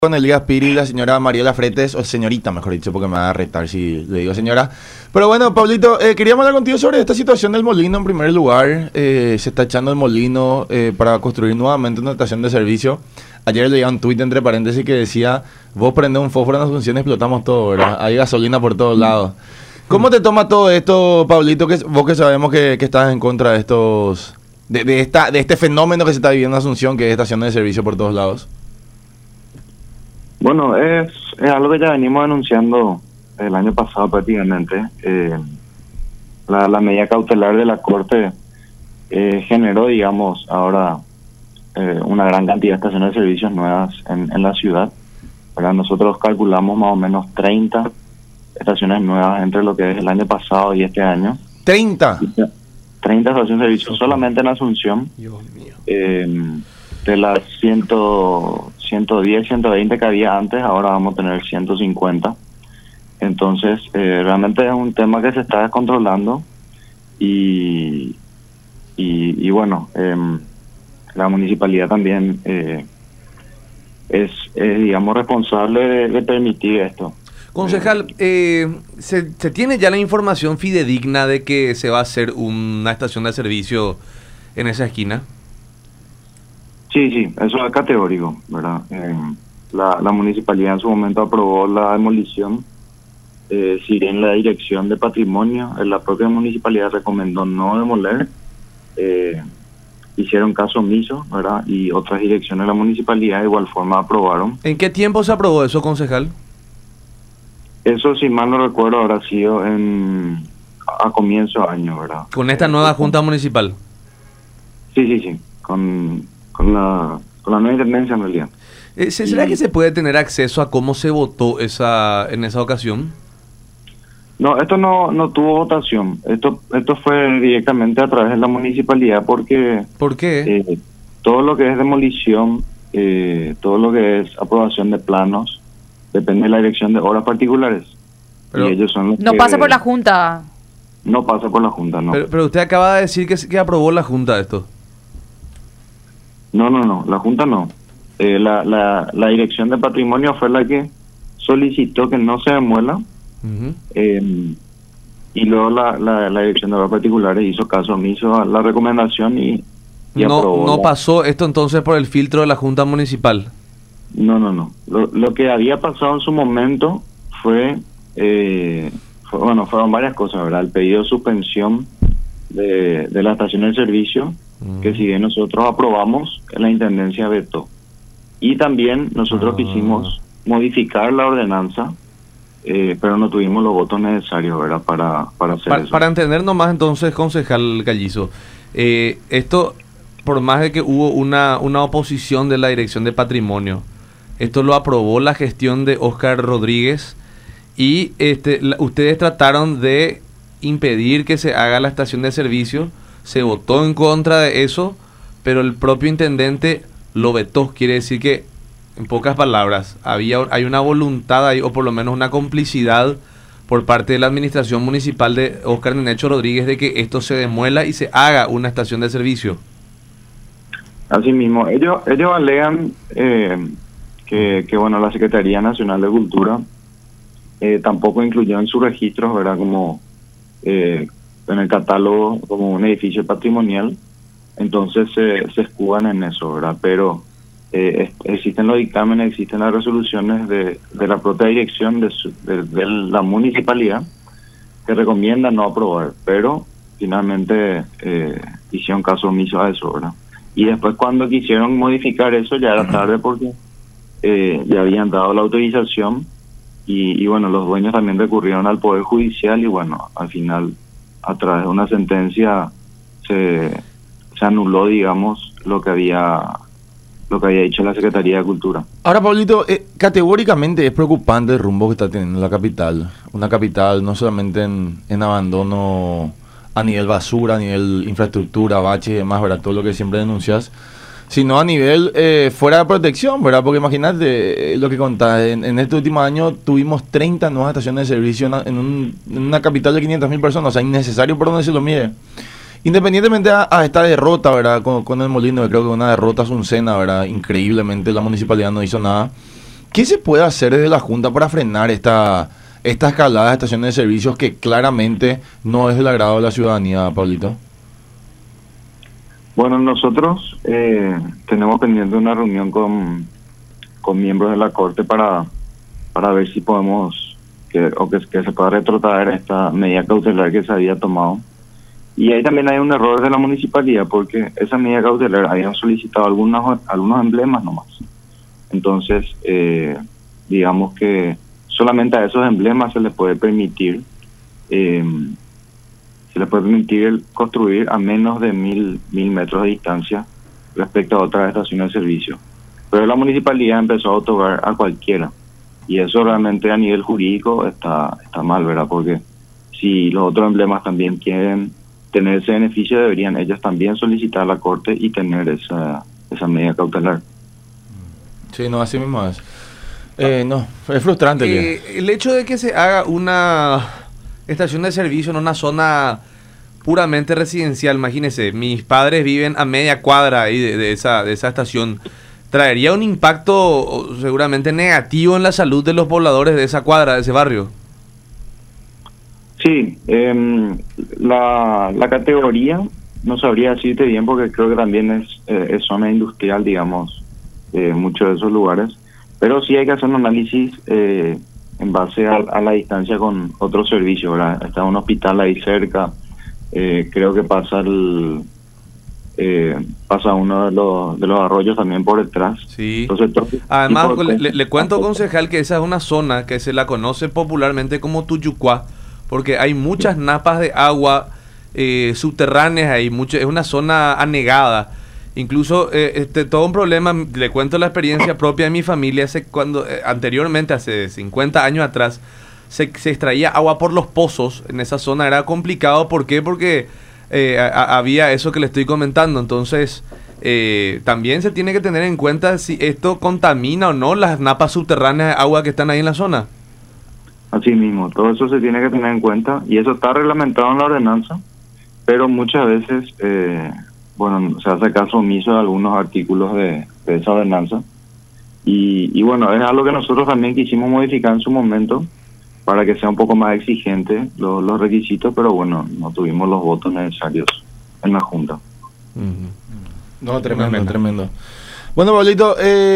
Con Elías Piri y la señora Mariela Fretes, o señorita, mejor dicho, porque me va a retar si le digo señora. Pero bueno, Pablito, queríamos hablar contigo sobre esta situación del molino en primer lugar. Se está echando el molino para construir nuevamente una estación de servicio. Ayer leía un tuit entre paréntesis que decía, vos prendés un fósforo en Asunción y explotamos todo, ¿verdad? Hay gasolina por todos lados. ¿Cómo te toma todo esto, Pablito, vos que sabemos que estás en contra de estos de este fenómeno que se está viviendo en Asunción, que es estaciones de servicio por todos lados? Bueno, es algo que ya venimos denunciando el año pasado prácticamente. La medida cautelar de la Corte generó, digamos, ahora una gran cantidad de estaciones de servicios nuevas en la ciudad. ¿Verdad? Nosotros calculamos más o menos 30 estaciones nuevas entre lo que es el año pasado y este año. ¿30? 30 estaciones de servicio solamente en Asunción. Dios mío. De las 110, 120 que había antes, ahora vamos a tener 150. Entonces, realmente es un tema que se está descontrolando y bueno, la municipalidad también es, digamos, responsable de permitir esto. Concejal, ¿se tiene ya la información fidedigna de que se va a hacer una estación de servicio en esa esquina? Sí, eso es categórico, ¿verdad? La municipalidad en su momento aprobó la demolición. Si bien la dirección de patrimonio, la propia municipalidad recomendó no demoler, hicieron caso omiso, ¿verdad? Y otras direcciones de la municipalidad de igual forma aprobaron. ¿En qué tiempo se aprobó eso, concejal? Eso, si mal no recuerdo, habrá sido a comienzo de año, ¿verdad? ¿Con esta nueva junta municipal? Sí, con la nueva intendencia en realidad. ¿Será que se puede tener acceso a cómo se votó en esa ocasión? No, esto no tuvo votación. Esto fue directamente a través de la municipalidad porque... ¿Por qué? Todo lo que es demolición, todo lo que es aprobación de planos, depende de la dirección de obras particulares. Pero y ellos son los no pasa por la Junta. No pasa por la Junta, no. Pero usted acaba de decir que aprobó la Junta esto. No, la Junta no. La Dirección de Patrimonio fue la que solicitó que no se demuela. Y luego la Dirección de Obras Particulares hizo caso omiso a la recomendación y aprobó. ¿No pasó esto entonces por el filtro de la Junta Municipal? No. Lo que había pasado en su momento fueron varias cosas, ¿verdad? El pedido de suspensión de la estación de servicio, que si bien nosotros aprobamos, la Intendencia vetó. Y también nosotros quisimos modificar la ordenanza, pero no tuvimos los votos necesarios, ¿verdad? Para hacer eso. Para entender nomás entonces, concejal Gallizo, esto, por más de que hubo una oposición de la Dirección de Patrimonio, esto lo aprobó la gestión de Óscar Rodríguez y ustedes trataron de impedir que se haga la estación de servicio. Se votó en contra de eso, pero el propio intendente lo vetó. Quiere decir que, en pocas palabras, hay una voluntad ahí, o por lo menos una complicidad por parte de la administración municipal de Óscar Nenecho Rodríguez de que esto se demuela y se haga una estación de servicio. Así mismo, ellos alegan que bueno, la Secretaría Nacional de Cultura tampoco incluyó en sus registros, ¿verdad? Como en el catálogo como un edificio patrimonial, entonces se escudan en eso, ¿verdad? Pero existen los dictámenes, existen las resoluciones de la propia dirección de la municipalidad que recomiendan no aprobar, pero finalmente hicieron caso omiso a eso, ¿verdad? Y después cuando quisieron modificar eso ya era tarde porque ya habían dado la autorización y bueno, los dueños también recurrieron al Poder Judicial y bueno, al final a través de una sentencia se anuló, digamos, lo que había dicho la Secretaría de Cultura. Ahora, Pablito, categóricamente es preocupante el rumbo que está teniendo la capital. Una capital no solamente en abandono a nivel basura, a nivel infraestructura, baches y demás, ¿verdad? Todo lo que siempre denuncias, sino a nivel fuera de protección, ¿verdad? Porque imagínate lo que contás, en este último año tuvimos 30 nuevas estaciones de servicio en una capital de 500.000 personas, o sea, innecesario por donde se lo mire. Independientemente a esta derrota, ¿verdad? Con el Molino, que creo que una derrota asuncena, ¿verdad? Increíblemente la municipalidad no hizo nada. ¿Qué se puede hacer desde la Junta para frenar esta escalada de estaciones de servicios que claramente no es del agrado de la ciudadanía, Pablito? Bueno, nosotros tenemos pendiente una reunión con miembros de la Corte para ver si podemos que se pueda retrotraer esta medida cautelar que se había tomado. Y ahí también hay un error de la municipalidad, porque esa medida cautelar habían solicitado algunos emblemas nomás. Entonces, digamos que solamente a esos emblemas se les puede permitir el construir a menos de 1.000 metros de distancia respecto a otras estaciones de servicio. Pero la municipalidad empezó a otorgar a cualquiera. Y eso realmente a nivel jurídico está mal, ¿verdad? Porque si los otros emblemas también quieren tener ese beneficio, deberían ellos también solicitar a la Corte y tener esa medida cautelar. Sí, no, así mismo es. No, es frustrante. El hecho de que se haga una estación de servicio en una zona puramente residencial, imagínense, mis padres viven a media cuadra ahí de esa estación, traería un impacto seguramente negativo en la salud de los pobladores de esa cuadra, de ese barrio. Sí, la categoría no sabría decirte bien, porque creo que también es zona industrial, digamos, muchos de esos lugares, pero sí hay que hacer un análisis en base a la distancia con otros servicios, ¿verdad? Está un hospital ahí cerca, creo que pasa uno de los arroyos también por detrás. Sí. Entonces, además, le cuento, concejal, que esa es una zona que se la conoce popularmente como Tuyucuá, porque hay muchas napas de agua subterráneas, es una zona anegada. Incluso todo un problema, le cuento la experiencia propia de mi familia, anteriormente, hace 50 años atrás, se extraía agua por los pozos en esa zona. Era complicado. ¿Por qué? Porque había eso que le estoy comentando. Entonces, también se tiene que tener en cuenta si esto contamina o no las napas subterráneas de agua que están ahí en la zona. Así mismo, todo eso se tiene que tener en cuenta, y eso está reglamentado en la ordenanza, pero muchas veces se hace caso omiso de algunos artículos de esa ordenanza, y bueno, es algo que nosotros también quisimos modificar en su momento para que sea un poco más exigente los requisitos, pero bueno, no tuvimos los votos necesarios en la Junta. No, tremendo. Bueno, Pablito,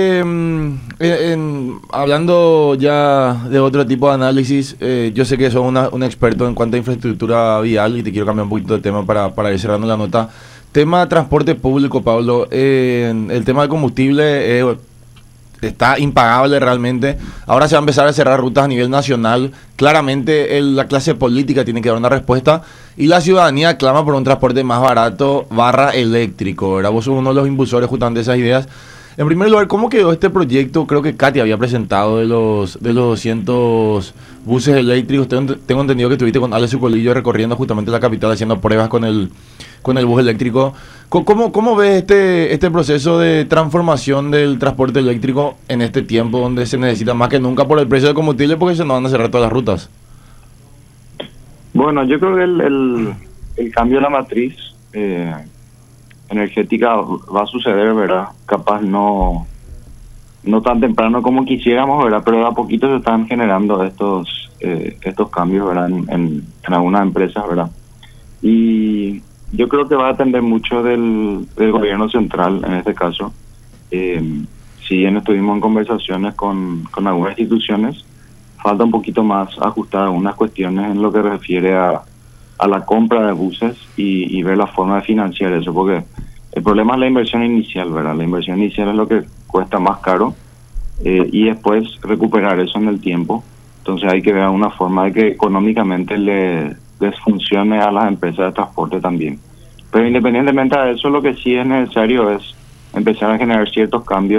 hablando ya de otro tipo de análisis, yo sé que sos un experto en cuanto a infraestructura vial, y te quiero cambiar un poquito de tema para ir cerrando la nota. Tema de transporte público, Pablo, el tema del combustible está impagable realmente. Ahora se va a empezar a cerrar rutas a nivel nacional. Claramente la clase política tiene que dar una respuesta, y la ciudadanía clama por un transporte más barato / eléctrico, ¿verdad? Vos sos uno de los impulsores justamente de esas ideas. En primer lugar, ¿cómo quedó este proyecto? Creo que Katy había presentado de los 200 buses eléctricos. Tengo entendido que estuviste con Alex Sucolillo recorriendo justamente la capital haciendo pruebas con el bus eléctrico. ¿Cómo ves este proceso de transformación del transporte eléctrico en este tiempo donde se necesita más que nunca por el precio del combustible, porque se nos van a cerrar todas las rutas? Bueno, yo creo que el cambio de la matriz energética va a suceder, ¿verdad? Capaz no tan temprano como quisiéramos, ¿verdad? Pero de a poquito se están generando estos cambios, ¿verdad? En algunas empresas, ¿verdad? Y yo creo que va a depender mucho del gobierno central en este caso. Si bien estuvimos en conversaciones con algunas instituciones, falta un poquito más ajustar algunas cuestiones en lo que refiere a la compra de buses y ver la forma de financiar eso, porque el problema es la inversión inicial, ¿verdad? La inversión inicial es lo que cuesta más caro, y después recuperar eso en el tiempo. Entonces hay que ver una forma de que económicamente les funcione a las empresas de transporte también. Pero independientemente de eso, lo que sí es necesario es empezar a generar ciertos cambios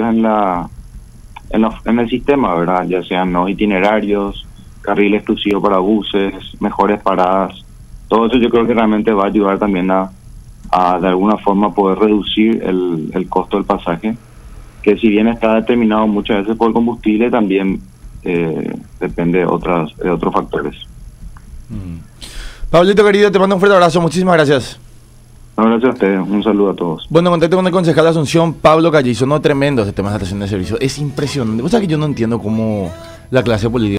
en el sistema, ¿verdad? Ya sean nuevos itinerarios, carril exclusivo para buses, mejores paradas. Todo eso yo creo que realmente va a ayudar también a de alguna forma poder reducir el costo del pasaje, que si bien está determinado muchas veces por combustible, también depende de otros factores. Pablito querido, te mando un fuerte abrazo, muchísimas gracias. No, gracias a ustedes. Un saludo a todos. Bueno, contacto con el concejal de Asunción, Pablo Callizo. No, tremendo este tema de estación de servicio. Es impresionante. O sea que yo no entiendo cómo la clase política